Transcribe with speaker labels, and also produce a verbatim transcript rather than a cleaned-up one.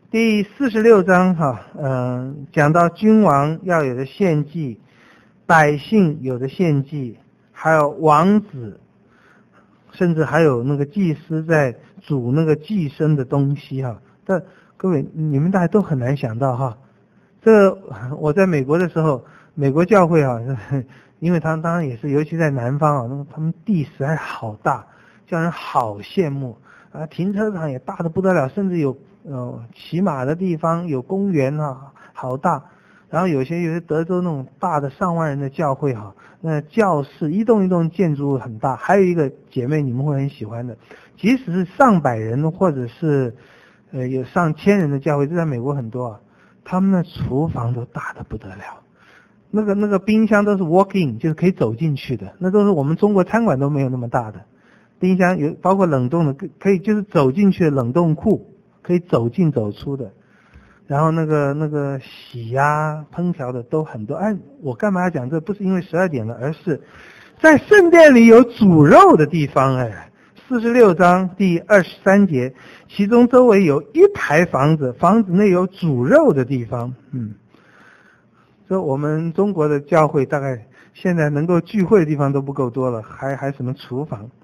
Speaker 1: 第四十六章哈，嗯、呃，讲到君王要有的献祭，百姓有的献祭，还有王子，甚至还有那个祭司在煮那个祭牲的东西哈。但各位你们大家都很难想到哈，这我在美国的时候，美国教会啊，因为他们当然也是，尤其在南方啊，那他们地实在好大，叫人好羡慕啊，停车场也大得不得了，甚至有呃骑马的地方，有公园啊，好大。然后有些有些德州那种大的上万人的教会哈，那教室一栋一栋建筑物很大。还有一个姐妹你们会很喜欢的，即使是上百人或者是呃有上千人的教会，这在美国很多啊，他们的厨房都大得不得了。那个那个冰箱都是 walk in， 就是可以走进去的，那都是我们中国餐馆都没有那么大的冰箱，有包括冷冻的，可以就是走进去的冷冻库，可以走进走出的。然后那个那个洗呀、烹调的都很多。哎，我干嘛要讲这？不是因为十二点了，而是在圣殿里有煮肉的地方。哎，四十六章第二十三节，其中周围有一排房子，房子内有煮肉的地方。嗯。说我们中国的教会大概现在能够聚会的地方都不够多了，还还什么厨房？